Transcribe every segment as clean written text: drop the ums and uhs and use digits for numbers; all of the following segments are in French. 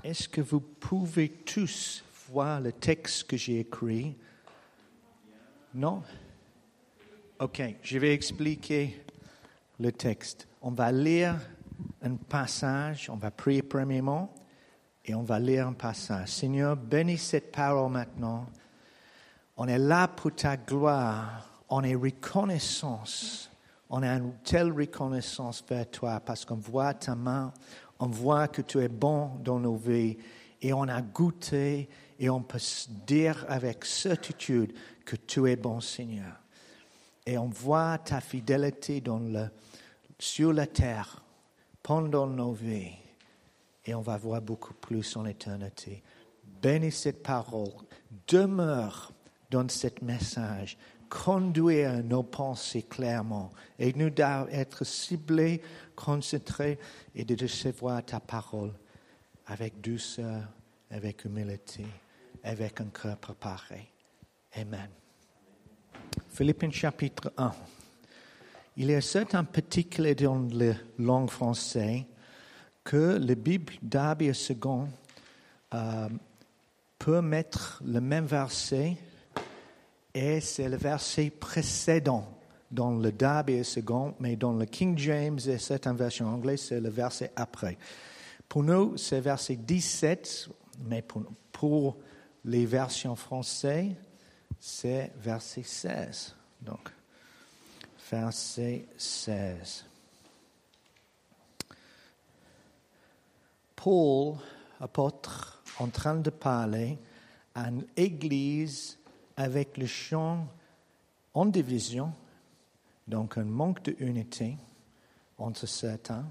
Est-ce que vous pouvez tous voir le texte que j'ai écrit? Non? Ok, je vais expliquer le texte. On va lire un passage, on va prier premièrement et on va lire un passage. Seigneur, bénis cette parole maintenant. On est là pour ta gloire. On est reconnaissant. On a une telle reconnaissance vers toi parce qu'on voit ta main, on voit que tu es bon dans nos vies et on a goûté et on peut dire avec certitude que tu es bon, Seigneur. Et on voit ta fidélité sur la terre pendant nos vies et on va voir beaucoup plus en éternité. Bénis cette parole, demeure dans ce message. Conduire nos pensées clairement et nous d'être ciblés, concentrés et de recevoir ta parole avec douceur, avec humilité, avec un cœur préparé. Amen. Philippiens chapitre 1. Il y a certains petits clés dans la langue française que la Bible d'Abbé II peut mettre le même verset. Et c'est le verset précédent dans le Darby et second, mais dans le King James et certaines versions anglaises, c'est le verset après. Pour nous, c'est verset 17, mais pour les versions françaises, c'est verset 16. Donc, verset 16. Paul, apôtre, en train de parler à une église avec le chant en division, donc un manque d'unité entre certains.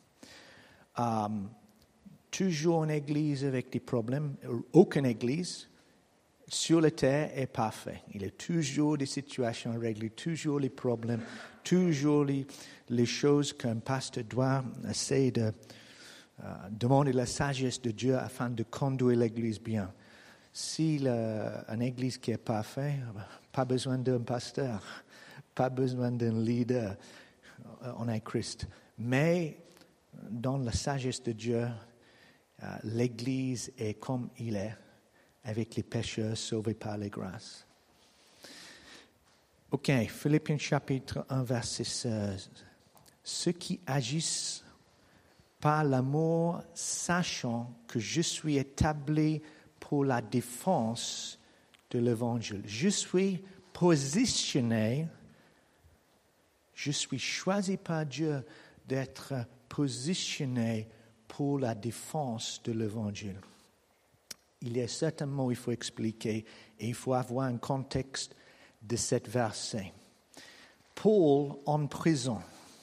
Toujours une église avec des problèmes. Aucune église sur la terre est parfaite. Il y a toujours des situations à régler, toujours les problèmes, toujours les choses qu'un pasteur doit essayer de demander la sagesse de Dieu afin de conduire l'église bien. Si une église qui est parfaite, pas besoin d'un pasteur, pas besoin d'un leader, on est Christ. Mais dans la sagesse de Dieu, l'église est comme il est, avec les pécheurs sauvés par la grâce. Ok, Philippiens chapitre 1, verset 16. Ceux qui agissent par l'amour, sachant que je suis établi pour la défense de l'Évangile. Je suis positionné, je suis choisi par Dieu d'être positionné pour la défense de l'Évangile. Il y a certains mots qu'il faut expliquer et il faut avoir un contexte de cette verset. Paul en prison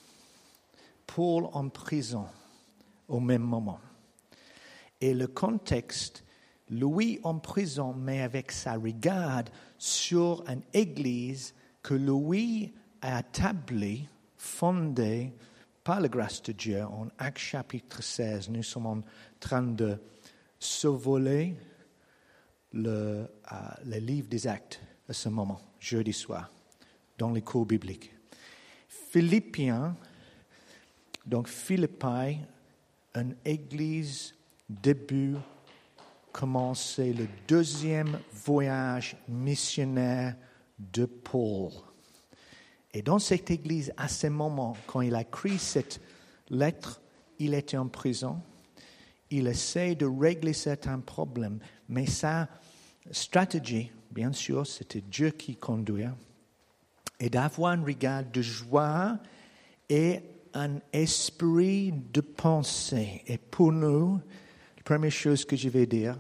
au même moment. Et le contexte, lui en prison, mais avec sa regarde sur une église que lui a établie, fondée par la grâce de Dieu. En Actes chapitre 16, nous sommes en train de survoler le livre des Actes à ce moment, jeudi soir, dans les cours bibliques. Philippiens, donc Philippi, une église début, commencer le deuxième voyage missionnaire de Paul. Et dans cette église, à ce moment, quand il a écrit cette lettre, il était en prison. Il essaie de régler certains problèmes, mais sa stratégie, bien sûr, c'était Dieu qui conduisait, et d'avoir un regard de joie et un esprit de pensée. Et pour nous, la première chose que je vais dire,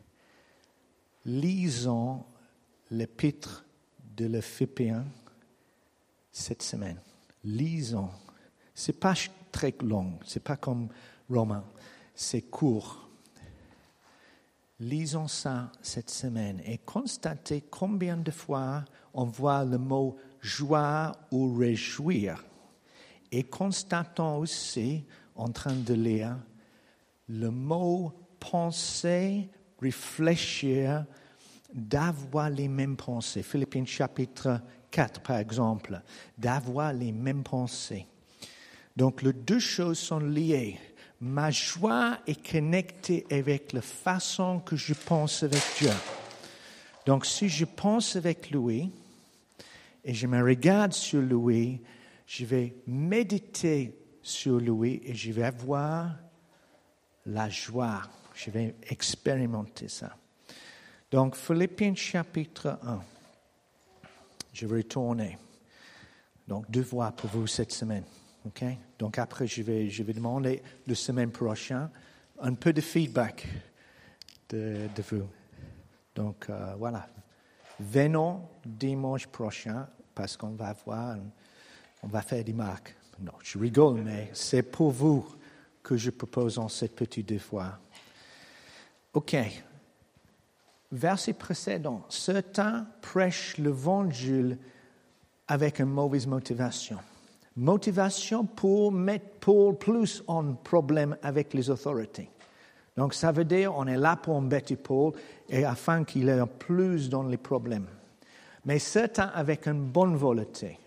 lisons l'épître de l'Éphésiens cette semaine. Lisons. Ce n'est pas très long, ce n'est pas comme Romains, c'est court. Lisons ça cette semaine et constatez combien de fois on voit le mot joie ou réjouir. Et constatons aussi, en train de lire, le mot penser, réfléchir, d'avoir les mêmes pensées. Philippiens chapitre 4, par exemple, d'avoir les mêmes pensées. Donc, les deux choses sont liées. Ma joie est connectée avec la façon que je pense avec Dieu. Donc, si je pense avec lui et je me regarde sur lui, je vais méditer sur lui et je vais avoir la joie. Je vais expérimenter ça. Donc, Philippiens chapitre 1. Je vais retourner. Donc, 2 voix pour vous cette semaine. Okay? Donc, après, je vais demander la semaine prochaine un peu de feedback de vous. Donc, voilà. Venons dimanche prochain parce qu'on va on va faire des marques. Non, je rigole, mais c'est pour vous que je propose en cette petite 2 fois. OK. Verset précédent. Certains prêchent l'évangile avec une mauvaise motivation. Motivation pour mettre Paul plus en problème avec les autorités. Donc, ça veut dire on est là pour embêter Paul et afin qu'il ait plus dans les problèmes. Mais certains avec une bonne volonté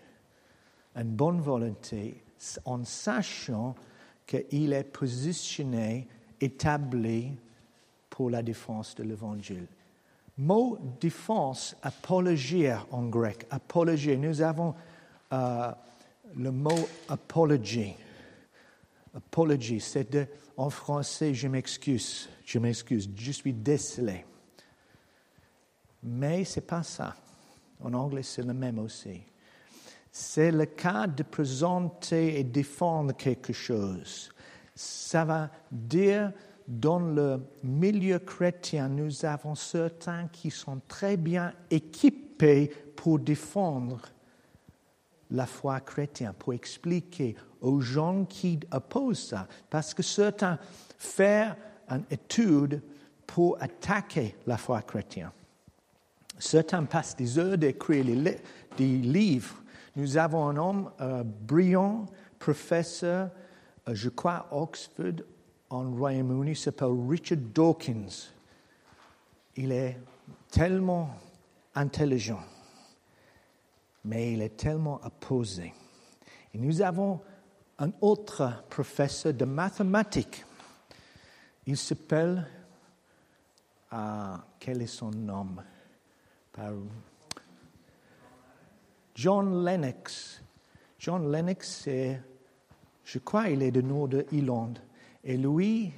en sachant qu'il est positionné, établi pour la défense de l'Évangile. Mot défense, apologia en grec. Apologia. Nous avons le mot apologie. Apologie, c'est en français, je m'excuse, je suis désolé. Mais ce n'est pas ça. En anglais, c'est le même aussi. C'est le cas de présenter et défendre quelque chose. Ça va dire, dans le milieu chrétien, nous avons certains qui sont très bien équipés pour défendre la foi chrétienne, pour expliquer aux gens qui opposent ça. Parce que certains font une étude pour attaquer la foi chrétienne. Certains passent des heures d'écrire des livres. Nous avons un homme brillant, professeur, je crois, à Oxford, en Royaume-Uni, s'appelle Richard Dawkins. Il est tellement intelligent, mais il est tellement opposé. Et nous avons un autre professeur de mathématiques. Il s'appelle, quel est son nom? John Lennox. John Lennox, je crois, il est du nord de l'Irlande. Et lui,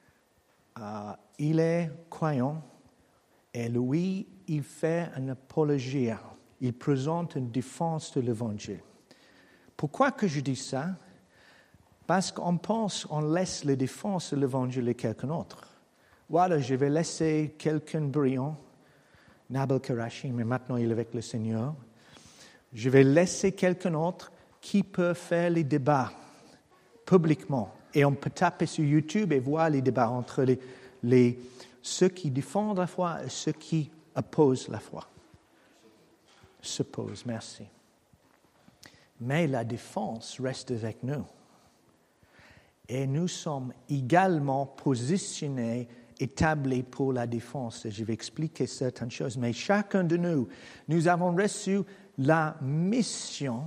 il est croyant. Et lui, il fait une apologie. Il présente une défense de l'Évangile. Pourquoi que je dis ça? Parce qu'on pense, on laisse la défense de l'Évangile à quelqu'un d'autre. Voilà, je vais laisser quelqu'un brillant, Nabil Qureshi, mais maintenant il est avec le Seigneur. Je vais laisser quelqu'un d'autre qui peut faire les débats publiquement. Et on peut taper sur YouTube et voir les débats entre ceux qui défendent la foi et ceux qui opposent la foi. S'opposent, merci. Mais la défense reste avec nous. Et nous sommes également positionnés, établis pour la défense. Et je vais expliquer certaines choses. Mais chacun de nous avons reçu la mission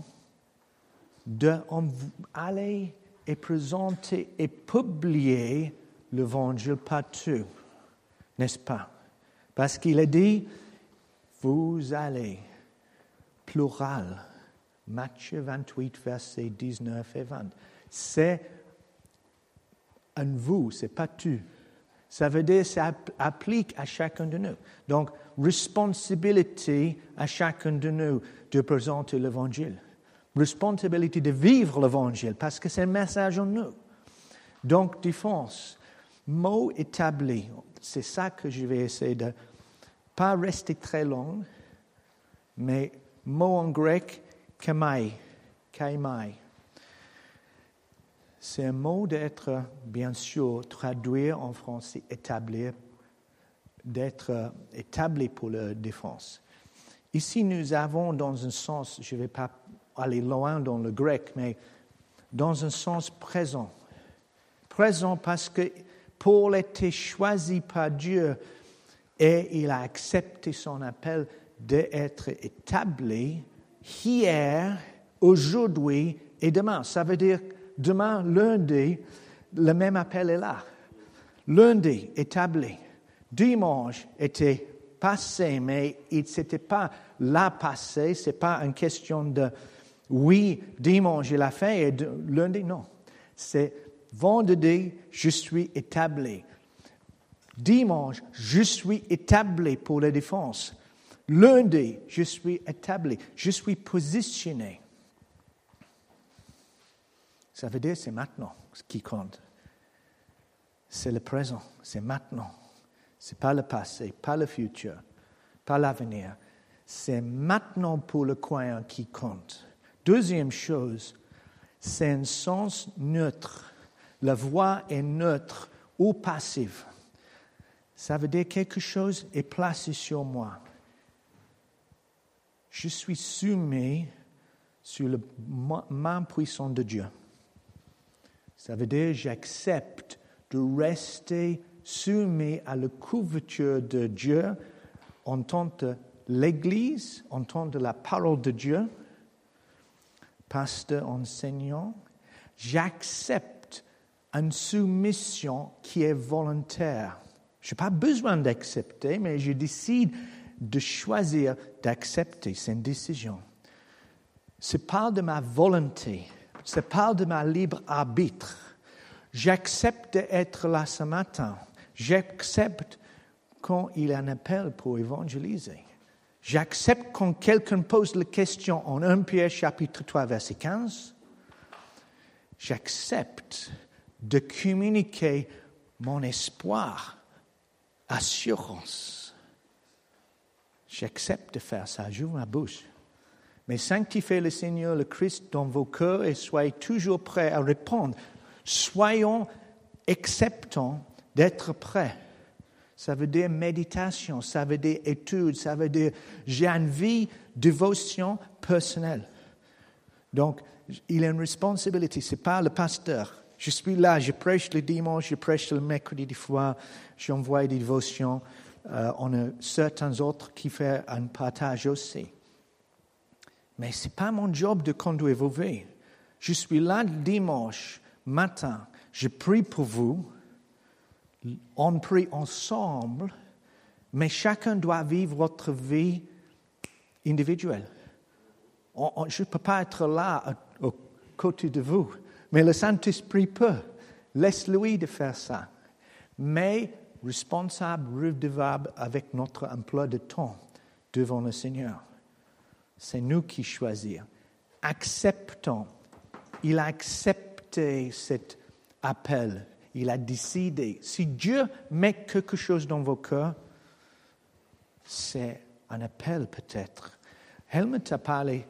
d'aller et présenter et publier l'Évangile partout, n'est-ce pas? Parce qu'il a dit, vous allez, plural, Matthieu 28, versets 19 et 20. C'est un vous, c'est pas tu. Ça veut dire que ça applique à chacun de nous. Donc, responsabilité à chacun de nous de présenter l'Évangile. Responsabilité de vivre l'Évangile, parce que c'est un message en nous. Donc, défense, mot établi. C'est ça que je vais essayer de pas rester très long, mais mot en grec, kaimai. C'est un mot d'être, bien sûr, traduit en français, établir, d'être établi pour la défense. Ici, nous avons dans un sens, je ne vais pas aller loin dans le grec, mais dans un sens présent. Présent parce que Paul était choisi par Dieu et il a accepté son appel d'être établi hier, aujourd'hui et demain. Ça veut dire demain, lundi, le même appel est là. Lundi, établi. Dimanche était passé, mais c'était pas la passé, c'est pas une question de oui, dimanche il a fait et lundi non. C'est vendredi, je suis établi. Dimanche, je suis établi pour la défense. Lundi, je suis établi, je suis positionné. Ça veut dire c'est maintenant ce qui compte. C'est le présent, c'est maintenant. Ce n'est pas le passé, pas le futur, pas l'avenir. C'est maintenant pour le croyant qui compte. Deuxième chose, c'est un sens neutre. La voix est neutre ou passive. Ça veut dire quelque chose est placé sur moi. Je suis soumis sur la main puissante de Dieu. Ça veut dire j'accepte de rester soumis à la couverture de Dieu en tant que l'Église, en tant que la parole de Dieu, pasteur, enseignant. J'accepte une soumission qui est volontaire. Je n'ai pas besoin d'accepter, mais je décide de choisir d'accepter. C'est une décision. C'est pas de ma volonté, c'est pas de ma libre arbitre. J'accepte d'être là ce matin. J'accepte quand il y a un appel pour évangéliser. J'accepte quand quelqu'un pose la question en 1 Pierre chapitre 3 verset 15. J'accepte de communiquer mon espoir, assurance. J'accepte de faire ça, j'ouvre ma bouche. Mais sanctifiez le Seigneur, le Christ, dans vos cœurs et soyez toujours prêts à répondre. Soyons acceptants d'être prêts. Ça veut dire méditation, ça veut dire étude, ça veut dire j'ai une vie, dévotion personnelle. Donc, il a une responsabilité, ce n'est pas le pasteur. Je suis là, je prêche le dimanche, je prêche le mercredi des fois, j'envoie des dévotions. On a certains autres qui font un partage aussi. Mais ce n'est pas mon job de conduire vos vies. Je suis là le dimanche matin, je prie pour vous, on prie ensemble, mais chacun doit vivre votre vie individuelle. Je ne peux pas être là aux côtés de vous, mais le Saint-Esprit peut. Laisse-lui de faire ça. Mais responsable, redevable avec notre emploi de temps devant le Seigneur. C'est nous qui choisissons. Acceptons. Il a accepté cet appel. Il a décidé. Si Dieu met quelque chose dans vos cœurs, c'est un appel peut-être. Helmut a parlé,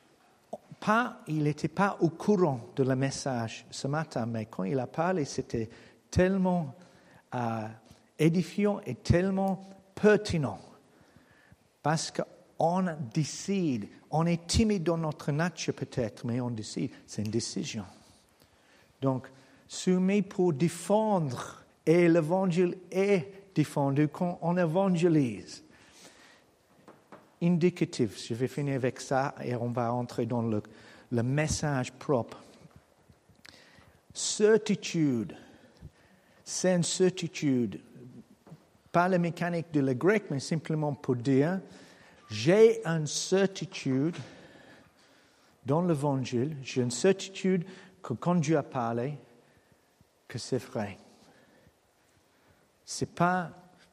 il n'était pas au courant de le message ce matin, mais quand il a parlé, c'était tellement édifiant et tellement pertinent. Parce qu'on décide, on est timide dans notre nature peut-être, mais on décide, c'est une décision. Donc, soumis pour défendre, et l'évangile est défendu quand on évangélise. Indicatif, je vais finir avec ça et on va entrer dans le message propre. Certitude, c'est une certitude, pas la mécanique de le grec, mais simplement pour dire, j'ai une certitude dans l'évangile, j'ai une certitude que quand Dieu a parlé, que c'est vrai. C'est pas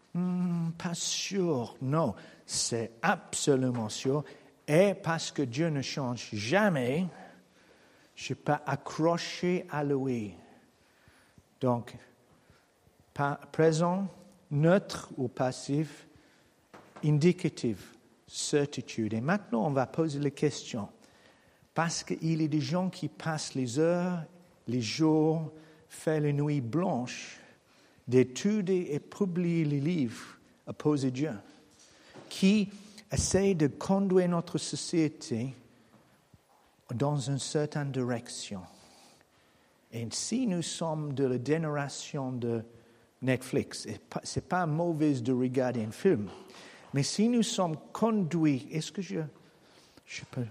sûr, non, c'est absolument sûr. Et parce que Dieu ne change jamais, je peux accrocher à lui. Donc, présent, neutre ou passif, indicatif, certitude. Et maintenant, on va poser les questions. Parce qu'il y a des gens qui passent les heures, les jours, font les nuits blanches, d'étudier et publier les livres opposés à Dieu, qui essaient de conduire notre société dans une certaine direction. Et si nous sommes de la génération de Netflix, ce n'est pas mauvais de regarder un film, mais si nous sommes conduits, est-ce que je peux...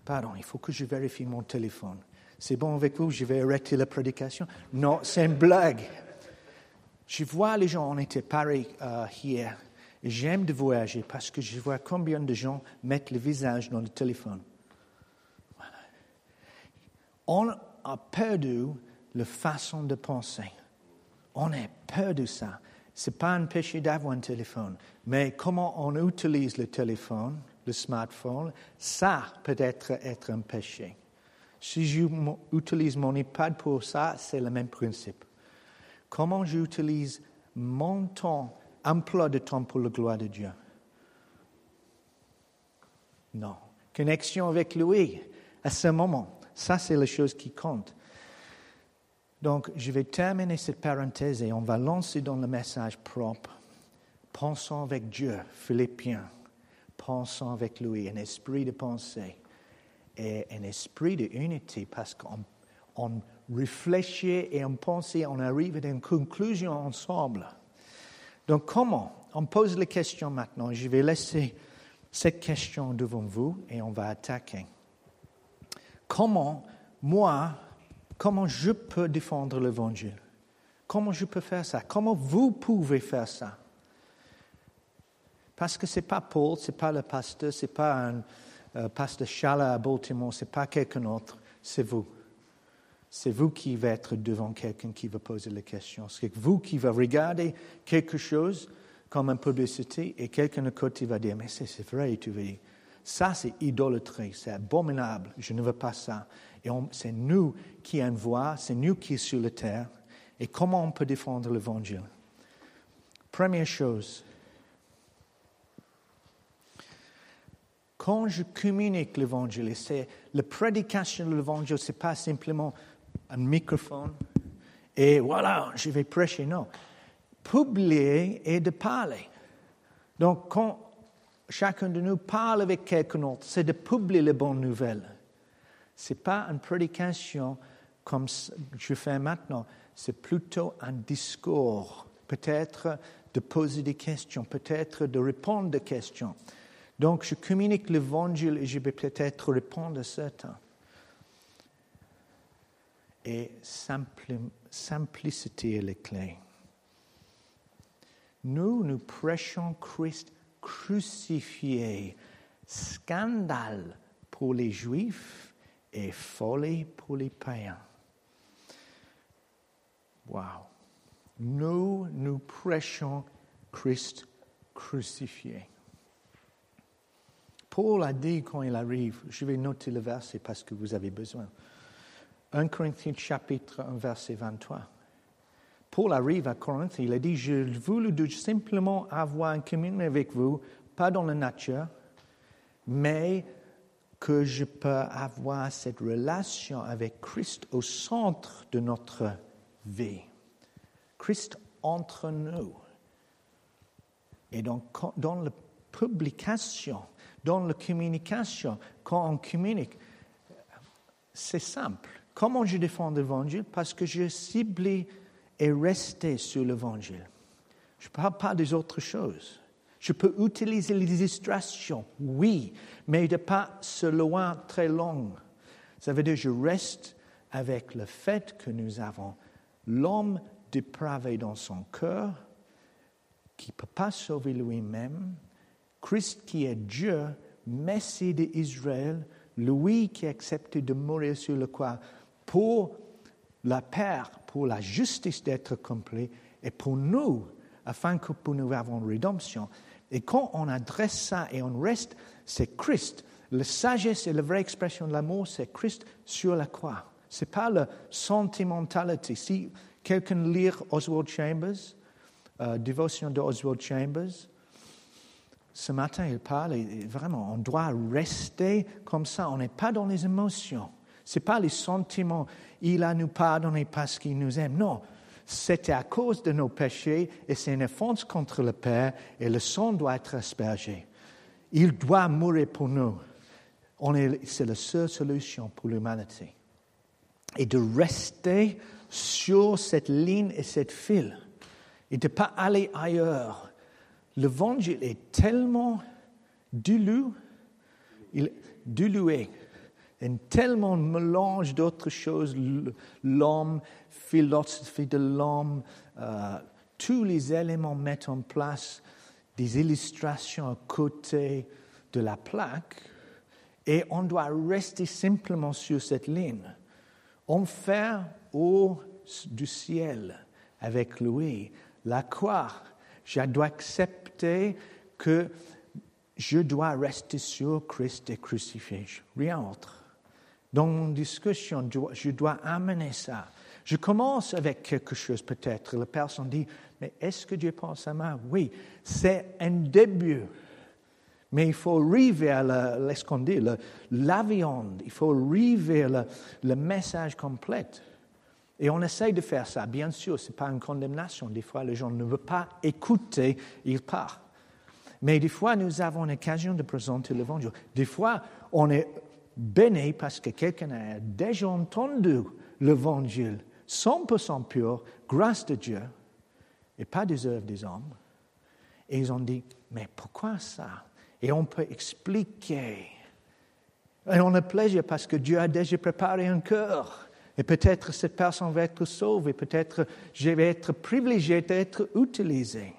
Pardon, il faut que je vérifie mon téléphone. C'est bon avec vous, je vais arrêter la prédication? Non, c'est une blague. Je vois les gens, on était Paris hier, et j'aime de voyager parce que je vois combien de gens mettent le visage dans le téléphone. Voilà. On a perdu la façon de penser. On a perdu ça. Ce n'est pas un péché d'avoir un téléphone, mais comment on utilise le téléphone, le smartphone, ça peut être un péché. Si j'utilise mon iPad pour ça, c'est le même principe. Comment j'utilise mon temps, emploi de temps pour la gloire de Dieu? Non. Connexion avec lui à ce moment. Ça, c'est la chose qui compte. Donc, je vais terminer cette parenthèse et on va lancer dans le message propre. Pensons avec Dieu, Philippiens. Pensons avec lui, un esprit de pensée et un esprit d'unité parce qu'on réfléchit et on pense et on arrive à une conclusion ensemble. Donc, comment? On pose la question maintenant. Je vais laisser cette question devant vous et on va attaquer. Comment je peux défendre l'Évangile? Comment je peux faire ça? Comment vous pouvez faire ça? Parce que ce n'est pas Paul, ce n'est pas le pasteur, ce n'est pas un pasteur Charles à Baltimore, ce n'est pas quelqu'un d'autre, c'est vous. C'est vous qui va être devant quelqu'un qui va poser la question. C'est vous qui va regarder quelque chose comme une publicité et quelqu'un de côté va dire « Mais c'est vrai, tu veux dire. Ça, c'est idolâtrie, c'est abominable, je ne veux pas ça. » Et c'est nous qui avons une voix, c'est nous qui sommes sur la terre. Et comment on peut défendre l'Évangile? Première chose, quand je communique l'Évangile, c'est la prédication de l'Évangile, ce n'est pas simplement un microphone et voilà, je vais prêcher. Non. Publier et de parler. Donc, quand chacun de nous parle avec quelqu'un d'autre, c'est de publier les bonnes nouvelles. Ce n'est pas une prédication comme je fais maintenant, c'est plutôt un discours, peut-être de poser des questions, peut-être de répondre des questions. Donc, je communique l'Évangile et je vais peut-être répondre à certains. Et simplicité est la clé. Nous prêchons Christ crucifié, scandale pour les Juifs et folie pour les païens. Wow! Nous prêchons Christ crucifié. Paul a dit quand il arrive, je vais noter le verset parce que vous avez besoin. 1 Corinthiens chapitre 1 verset 23. Paul arrive à Corinthe, il a dit, je voulais simplement avoir une communion avec vous, pas dans la nature, mais que je peux avoir cette relation avec Christ au centre de notre vie. Christ entre nous. Et donc, dans la publication, dans la communication, quand on communique, c'est simple. Comment je défends l'Évangile? Parce que je cible et rester sur l'Évangile. Je ne parle pas des autres choses. Je peux utiliser les illustrations, oui, mais de pas se loin très long. Ça veut dire que je reste avec le fait que nous avons l'homme dépravé dans son cœur, qui ne peut pas sauver lui-même, Christ qui est Dieu, Messie d'Israël, lui qui a accepté de mourir sur la croix pour la paix, pour la justice d'être accomplie et pour nous, afin que pour nous avons rédemption. Et quand on adresse ça et on reste, c'est Christ. La sagesse et la vraie expression de l'amour, c'est Christ sur la croix. Ce n'est pas la sentimentalité. Si quelqu'un lit Oswald Chambers, Dévotion de Oswald Chambers, ce matin il parle, et vraiment, on doit rester comme ça. On n'est pas dans les émotions. Ce n'est pas les sentiments. Il a nous pardonné parce qu'il nous aime. Non, c'était à cause de nos péchés et c'est une offense contre le Père et le sang doit être aspergé. Il doit mourir pour nous. C'est la seule solution pour l'humanité. Et de rester sur cette ligne et cette fil et de ne pas aller ailleurs. L'Évangile est tellement dilué Un tellement de mélange d'autres choses, l'homme, philosophie de l'homme, tous les éléments mettent en place des illustrations à côté de la plaque, et on doit rester simplement sur cette ligne. On fait haut du ciel avec lui. La croix, je dois accepter que je dois rester sur Christ et crucifié, rien d'autre. Dans mon discussion, je dois amener ça. Je commence avec quelque chose peut-être. La personne dit, mais est-ce que Dieu pense à moi? Oui, c'est un début. Mais il faut arriver à la viande. Il faut arriver à le message complet. Et on essaye de faire ça. Bien sûr, ce n'est pas une condamnation. Des fois, les gens ne veulent pas écouter, ils partent. Mais des fois, nous avons l'occasion de présenter l'Évangile. Des fois, on est béni parce que quelqu'un a déjà entendu l'Évangile 100% pur, grâce de Dieu, et pas des œuvres des hommes. Et ils ont dit, mais pourquoi ça? Et on peut expliquer. Et on a plaisir parce que Dieu a déjà préparé un cœur. Et peut-être cette personne va être sauvée, peut-être je vais être privilégié d'être utilisé.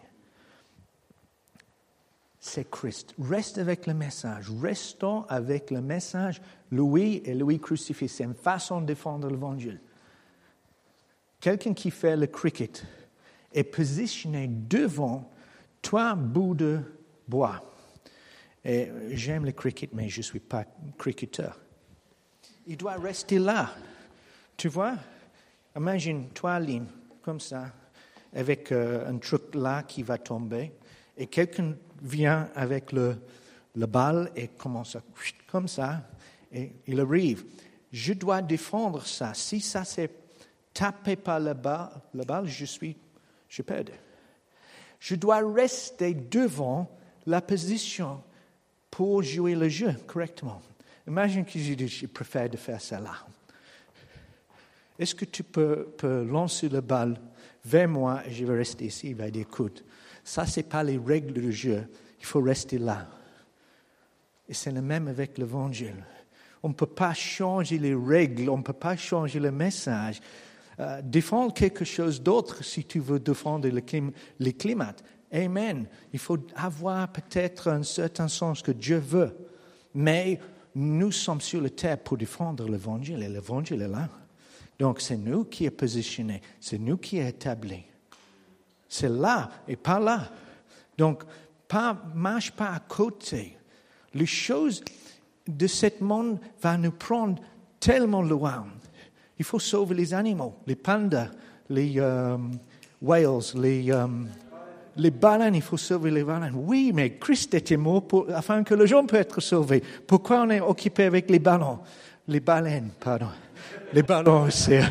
C'est Christ. Reste avec le message. Restons avec le message, lui et lui crucifié. C'est une façon de défendre l'Évangile. Quelqu'un qui fait le cricket est positionné devant trois bouts de bois. Et j'aime le cricket, mais je ne suis pas cricketeur. Il doit rester là. Tu vois? Imagine trois lignes comme ça, avec un truc là qui va tomber, et quelqu'un vient avec le balle et commence à, comme ça, et il arrive. Je dois défendre ça. Si ça s'est tapé par la balle, je perds. Je dois rester devant la position pour jouer le jeu correctement. Imagine que je préfère de faire ça là. Est-ce que tu peux lancer la balle vers moi et je vais rester ici? Il va dire, écoute, ça, ce n'est pas les règles du jeu. Il faut rester là. Et c'est le même avec l'Évangile. On ne peut pas changer les règles, on ne peut pas changer le message. Défendre quelque chose d'autre si tu veux défendre le climat. Amen. Il faut avoir peut-être un certain sens que Dieu veut. Mais nous sommes sur la terre pour défendre l'Évangile et l'Évangile est là. Donc c'est nous qui est positionné, c'est nous qui est établi. C'est là et pas là. Donc marche pas à côté. Les choses de ce monde vont nous prendre tellement loin. Il faut sauver les animaux, les pandas, les whales, les baleines, il faut sauver les baleines. Oui, mais Christ était mort afin que les gens puissent être sauvés. Pourquoi on est occupé avec les ballons? Les baleines, pardon. Les ballons,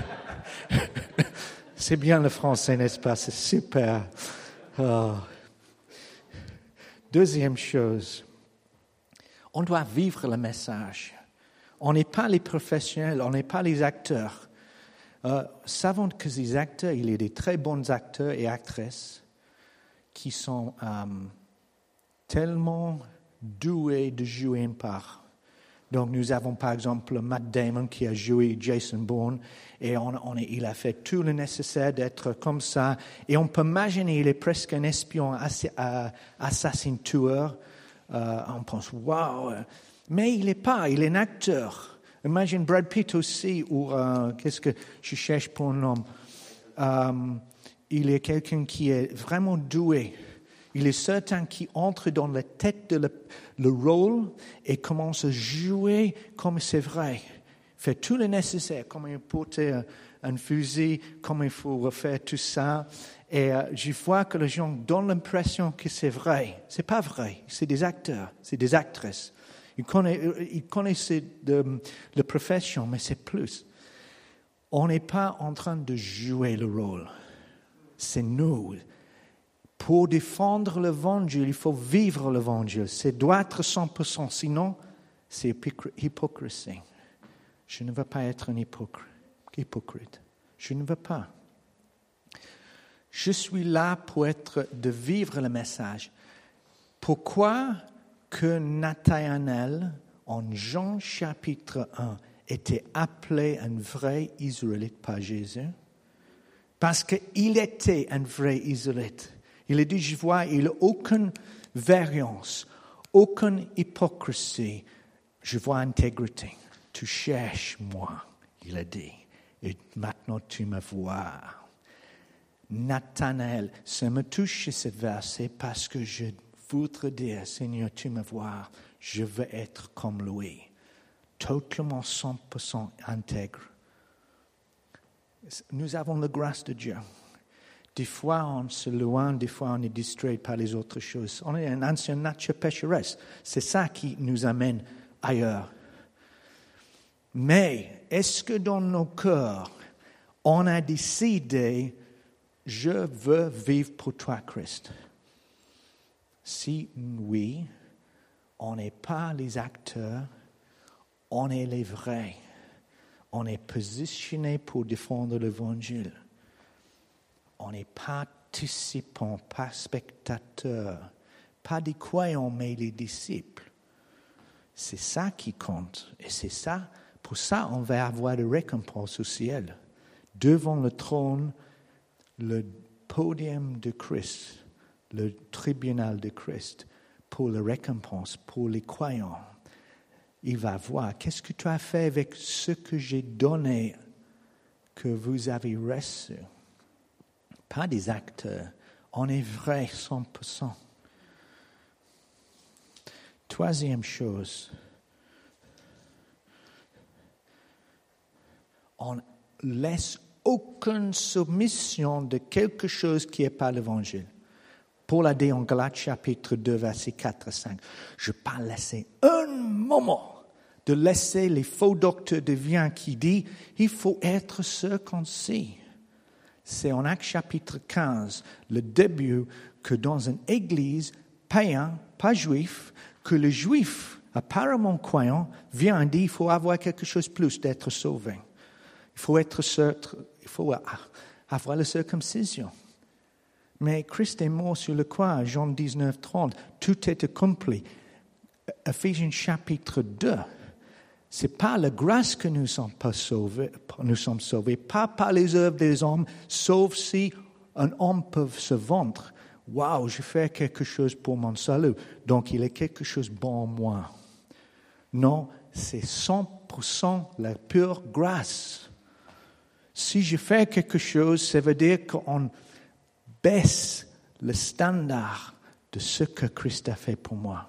c'est bien le français, n'est-ce pas? C'est super. Oh. Deuxième chose, on doit vivre le message. On n'est pas les professionnels, on n'est pas les acteurs. Savons que ces acteurs, il y a des très bons acteurs et actrices qui sont tellement doués de jouer une part. Donc nous avons par exemple Matt Damon qui a joué Jason Bourne et il a fait tout le nécessaire d'être comme ça. Et on peut imaginer il est presque un espion assassin tueur. On pense wow, mais il n'est pas, il est un acteur. Imagine Brad Pitt aussi ou qu'est-ce que je cherche pour un homme. Il est quelqu'un qui est vraiment doué. Il est certain qu'il entre dans la tête de le rôle et commence à jouer comme c'est vrai. Fait tout le nécessaire, comme il porter un fusil, comme il faut refaire tout ça. Et je vois que les gens donnent l'impression que c'est vrai. C'est pas vrai. C'est des acteurs, c'est des actrices. Ils connaissent la profession, mais c'est plus. On n'est pas en train de jouer le rôle. C'est nous. Pour défendre l'Évangile, il faut vivre l'Évangile. C'est doit être 100%. Sinon, c'est hypocrisie. Je ne veux pas être un hypocrite. Je ne veux pas. Je suis là pour de vivre le message. Pourquoi que Nathanaël en Jean chapitre 1 était appelé un vrai Israélite par Jésus? Parce qu'il était un vrai Israélite. Il a dit, je vois, il n'a aucune variance, aucune hypocrisie. Je vois intégrité. Tu cherches moi, il a dit. Et maintenant tu me vois. Nathanaël, ça me touche ce verset parce que je voudrais dire, Seigneur, tu me vois, je veux être comme lui. Totalement 100% intègre. Nous avons la grâce de Dieu. Des fois, on se loin, des fois, on est distrait par les autres choses. On est une ancienne nature pécheresse. C'est ça qui nous amène ailleurs. Mais est-ce que dans nos cœurs, on a décidé, je veux vivre pour toi, Christ? Si oui, on n'est pas les acteurs, on est les vrais. On est positionné pour défendre l'Évangile. On n'est pas participants, pas spectateurs, pas des croyants, mais les disciples. C'est ça qui compte. Et c'est ça, pour ça, on va avoir de récompenses au ciel. Devant le trône, le podium de Christ, le tribunal de Christ, pour la récompense, pour les croyants. Il va voir, qu'est-ce que tu as fait avec ce que j'ai donné, que vous avez reçu? Pas des acteurs, on est vrai 100%. Troisième chose, on laisse aucune soumission de quelque chose qui n'est pas l'Évangile. Paul a dit en Galates chapitre 2, versets 4 à 5, je ne vais pas laisser un moment de laisser les faux docteurs de viande qui disent il faut être circoncis. C'est en Actes chapitre 15, le début, que dans une église païen, pas juif, que le juif, apparemment croyant, vient et dit il faut avoir quelque chose de plus d'être sauvé. Il faut avoir la circoncision. Mais Christ est mort sur le croix, Jean 19, 30. Tout est accompli. Ephésiens chapitre 2. Ce n'est pas la grâce que nous sommes sauvés, pas par les œuvres des hommes, sauf si un homme peut se vendre. Waouh, je fais quelque chose pour mon salut, donc il y a quelque chose de bon en moi. Non, c'est 100% la pure grâce. Si je fais quelque chose, ça veut dire qu'on baisse le standard de ce que Christ a fait pour moi.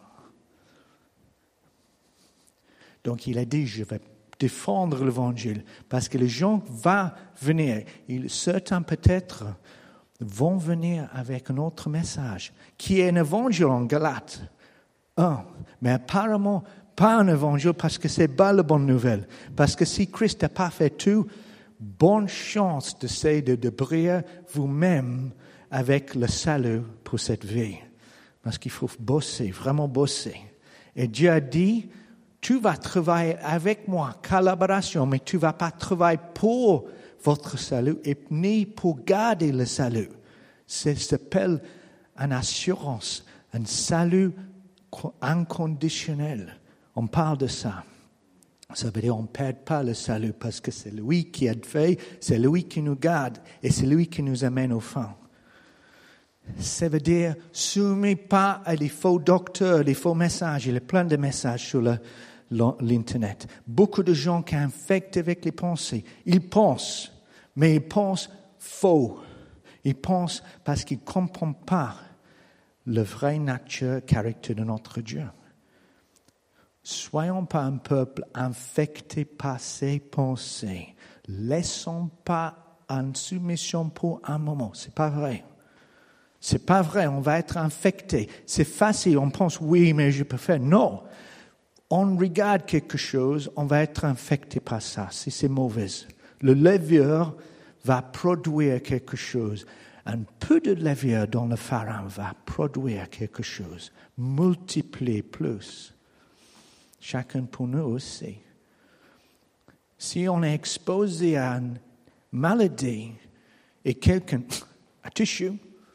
Donc il a dit, je vais défendre l'Évangile, parce que les gens vont venir, certains peut-être vont venir avec un autre message, qui est un évangile en Galates 1, mais apparemment pas un évangile parce que c'est pas la bonne nouvelle. Parce que si Christ n'a pas fait tout, bonne chance d'essayer de briller vous-même avec le salut pour cette vie. Parce qu'il faut bosser, vraiment bosser. Et Dieu a dit, tu vas travailler avec moi, collaboration, mais tu ne vas pas travailler pour votre salut et ni pour garder le salut. Ça s'appelle une assurance, un salut inconditionnel. On parle de ça. Ça veut dire qu'on ne perd pas le salut parce que c'est lui qui a fait, c'est lui qui nous garde et c'est lui qui nous amène au fin. Ça veut dire, soumis pas à les faux docteurs, les faux messages. Il y a plein de messages sur l'Internet. Beaucoup de gens qui sont infectés avec les pensées. Ils pensent, mais ils pensent faux. Ils pensent parce qu'ils ne comprennent pas le vrai nature, caractère de notre Dieu. Soyons pas un peuple infecté par ses pensées. Laissons pas en soumission pour un moment. C'est pas vrai. C'est pas vrai. On va être infecté. C'est facile. On pense, oui, mais je peux faire. Non. On regarde quelque chose, on va être infecté par ça. Si c'est mauvais. Le levure va produire quelque chose. Un peu de levure dans le farine va produire quelque chose. Multiplier plus. Chacun pour nous aussi. Si on est exposé à une maladie et quelqu'un a touché,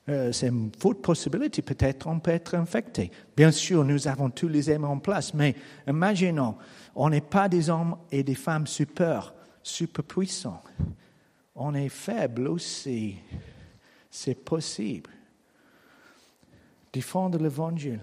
C'est une forte possibilité, peut-être on peut être infecté. Bien sûr, nous avons tous les aimants en place, mais imaginons, on n'est pas des hommes et des femmes super puissants. On est faible aussi. C'est possible. Défendre l'Évangile.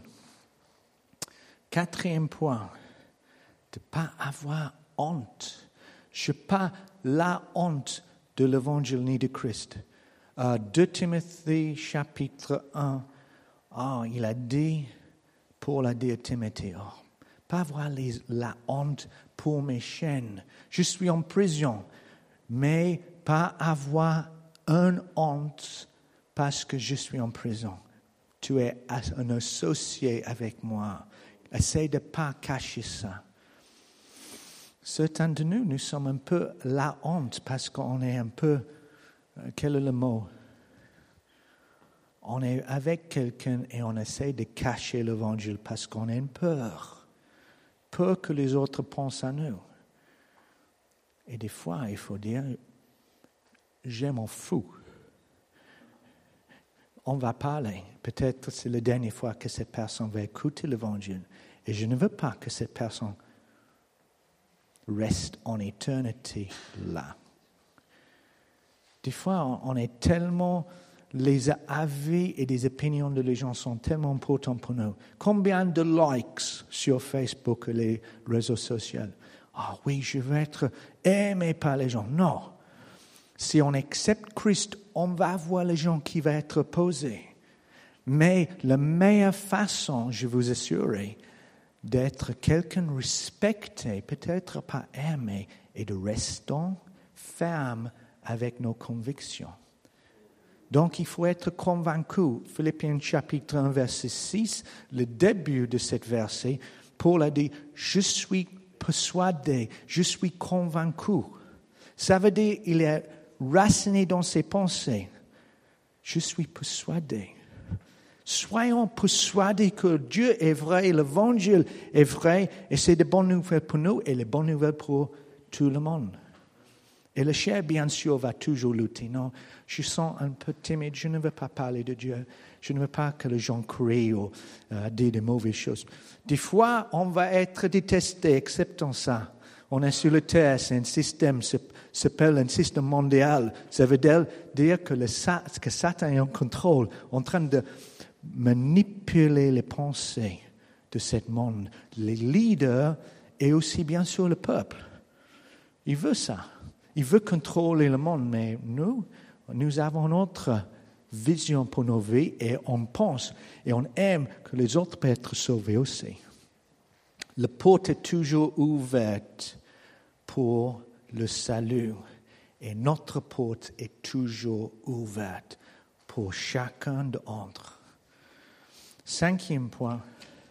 4e point, de ne pas avoir honte. Je n'ai pas la honte de l'Évangile ni de Christ. 2 Timothée chapitre 1, il a dit, Paul a dit à Timothée, pas avoir la honte pour mes chaînes. Je suis en prison, mais pas avoir une honte parce que je suis en prison. Tu es un associé avec moi. Essaye de ne pas cacher ça. Certains de nous sommes un peu la honte parce qu'on est un peu, quel est le mot? On est avec quelqu'un et on essaie de cacher l'Évangile parce qu'on a une peur. Peur que les autres pensent à nous. Et des fois, il faut dire, je m'en fous. On va parler. Peut-être c'est la dernière fois que cette personne va écouter l'Évangile. Et je ne veux pas que cette personne reste en éternité là. Des fois, on est tellement... Les avis et les opinions de gens sont tellement importants pour nous. Combien de likes sur Facebook et les réseaux sociaux? Oui, je veux être aimé par les gens. Non. Si on accepte Christ, on va voir les gens qui vont être opposés. Mais la meilleure façon, je vous assure, d'être quelqu'un respecté, peut-être pas aimé, et de rester ferme avec nos convictions. Donc, il faut être convaincu. Philippiens chapitre 1, verset 6, le début de cette verset, Paul a dit, je suis persuadé, je suis convaincu. Ça veut dire qu'il est raciné dans ses pensées. Je suis persuadé. Soyons persuadés que Dieu est vrai, l'Évangile est vrai, et c'est de bonnes nouvelles pour nous et les bonnes nouvelles pour tout le monde. Et le chair, bien sûr, va toujours lutter. Non, je sens un peu timide, je ne veux pas parler de Dieu. Je ne veux pas que les gens crient ou disent de mauvaises choses. Des fois, on va être détesté, acceptons ça. On est sur la terre, c'est un système, s'appelle un système mondial. Ça veut dire que Satan est en contrôle, en train de manipuler les pensées de ce monde. Les leaders et aussi, bien sûr, le peuple. Il veut ça. Il veut contrôler le monde, mais nous avons notre vision pour nos vies et on pense et on aime que les autres peuvent être sauvés aussi. La porte est toujours ouverte pour le salut et notre porte est toujours ouverte pour chacun d'entre. 5e point,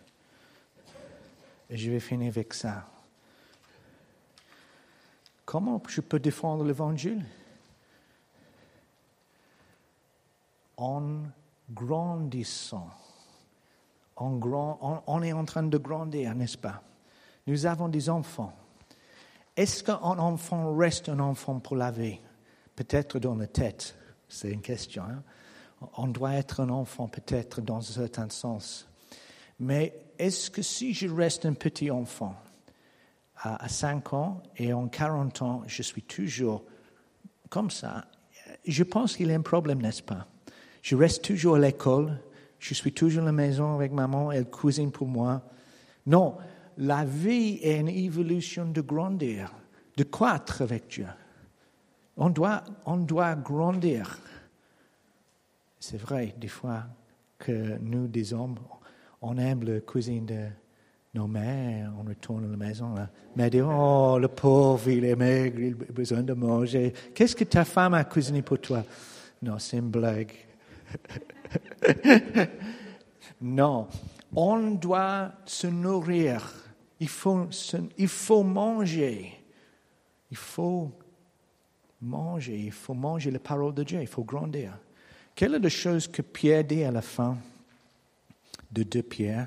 et je vais finir avec ça. Comment je peux défendre l'Évangile? En grandissant. On est en train de grandir, n'est-ce pas? Nous avons des enfants. Est-ce qu'un enfant reste un enfant pour la vie? Peut-être dans la tête, c'est une question. Hein? On doit être un enfant peut-être dans un certain sens. Mais est-ce que si je reste un petit enfant, à 5 ans et en 40 ans, je suis toujours comme ça. Je pense qu'il y a un problème, n'est-ce pas? Je reste toujours à l'école, je suis toujours à la maison avec maman, elle cuisine pour moi. Non, la vie est une évolution de grandir, de croître avec Dieu. On doit grandir. C'est vrai, des fois, que nous, des hommes, on aime la cuisine de nos mères, on retourne à la maison. La mère dit, oh, le pauvre, il est maigre, il a besoin de manger. Qu'est-ce que ta femme a cuisiné pour toi? Non, c'est une blague. Non, on doit se nourrir. Il faut manger. Il faut manger la parole de Dieu, il faut grandir. Quelle est la chose que Pierre dit à la fin de 2 Pierre?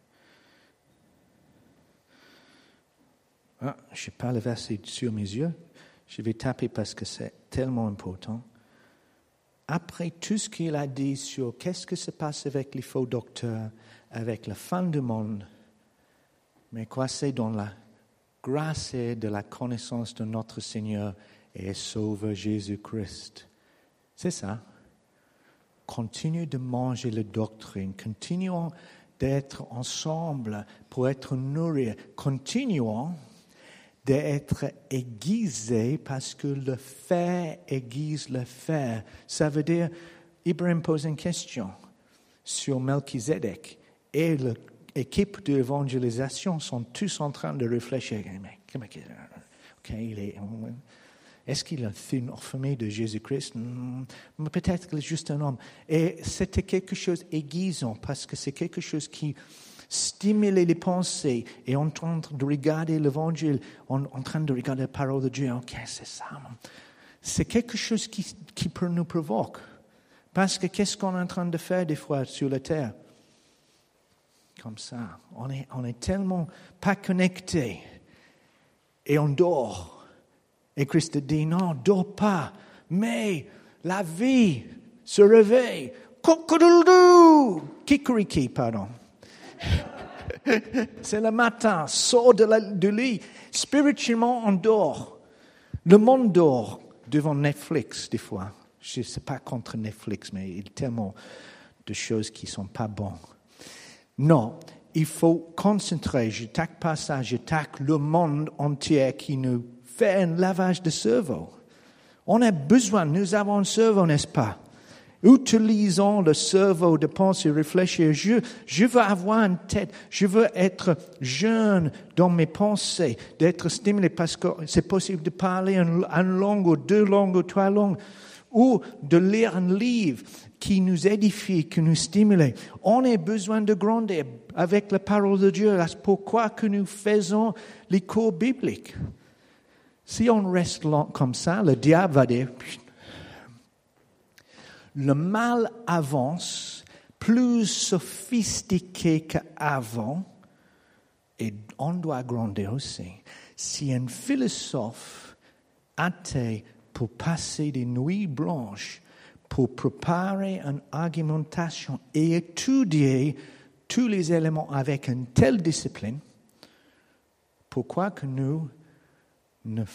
Je n'ai pas le verset sur mes yeux. Je vais taper parce que c'est tellement important. après tout ce qu'il a dit sur qu'est-ce qui se passe avec les faux docteurs, avec la fin du monde, mais quoi c'est dans la grâce et de la connaissance de notre Seigneur et Sauveur Jésus-Christ. C'est ça. Continuons de manger la doctrine, continuons d'être ensemble pour être nourris, continuons d'être aiguisés parce que le fer aiguise le fer. Ça veut dire, Ibrahim pose une question sur Melchizedek et l'équipe de l'évangélisation sont tous en train de réfléchir. Est-ce qu'il est une famille de Jésus-Christ? Peut-être qu'il est juste un homme. Et c'était quelque chose d'aiguisant parce que c'est quelque chose qui stimulait les pensées et en train de regarder l'évangile, en train de regarder la parole de Dieu. Ok, c'est ça. C'est quelque chose qui peut nous provoquer. Parce que qu'est-ce qu'on est en train de faire des fois sur la terre? Comme ça. On est tellement pas connectés. Et on dort. Et Christ dit, non, dors pas. Mais la vie se réveille. Cocodoudou! Kikuriki, pardon. C'est le matin, sort du lit. Spirituellement, on dort. Le monde dort devant Netflix, des fois. Je ne sais pas contre Netflix, mais il y a tellement de choses qui ne sont pas bonnes. Non, il faut concentrer. J'attaque pas ça, j'attaque le monde entier qui nous fait un lavage de cerveau. On a besoin, nous avons un cerveau, n'est-ce pas? Utilisons le cerveau de penser, réfléchir. Je veux avoir une tête, je veux être jeune dans mes pensées, d'être stimulé parce que c'est possible de parler une langue ou deux langues ou trois langues, ou de lire un livre qui nous édifie, qui nous stimule. On a besoin de grandir avec la parole de Dieu. C'est pourquoi que nous faisons les cours bibliques. Si on reste comme ça, le diable va dire, le mal avance plus sophistiqué qu'avant et on doit grandir aussi. Si un philosophe athée pour passer des nuits blanches, pour préparer une argumentation et étudier tous les éléments avec une telle discipline, pourquoi que nous ne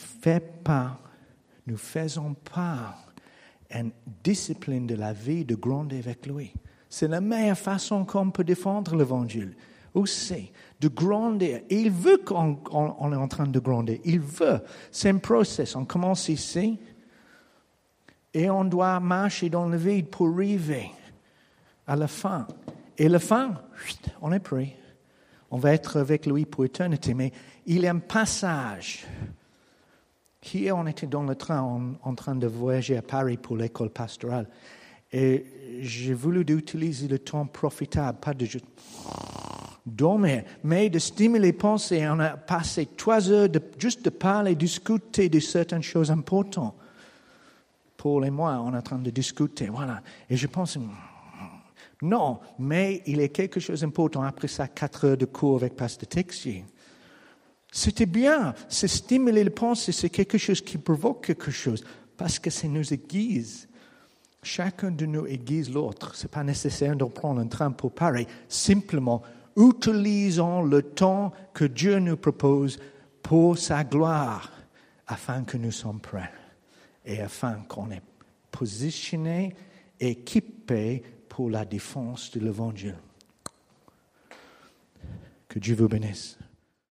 faisons pas une discipline de la vie de grandir avec lui? C'est la meilleure façon qu'on peut défendre l'évangile. Aussi, de grandir. Et il veut qu'on est en train de grandir. Il veut. C'est un processus. On commence ici et on doit marcher dans le vide pour arriver à la fin. Et la fin, on est prêt. On va être avec lui pour l'éternité. Mais il y a un passage. Hier, on était dans le train en train de voyager à Paris pour l'école pastorale. Et j'ai voulu utiliser le temps profitable, pas de juste dormir, mais de stimuler les pensées. On a passé 3 heures juste de parler, discuter de certaines choses importantes. Paul et moi, on est en train de discuter, voilà. Et je pense, non, mais il y a quelque chose d'important après ça, 4 heures de cours avec Pasteur Texier. C'était bien, c'est stimuler les pensées, c'est quelque chose qui provoque quelque chose, parce que ça nous aiguise. Chacun de nous aiguise l'autre. Ce n'est pas nécessaire de prendre un train pour parler. Simplement, utilisons le temps que Dieu nous propose pour sa gloire, afin que nous soyons prêts et afin qu'on est positionné, équipé pour la défense de l'Évangile. Que Dieu vous bénisse.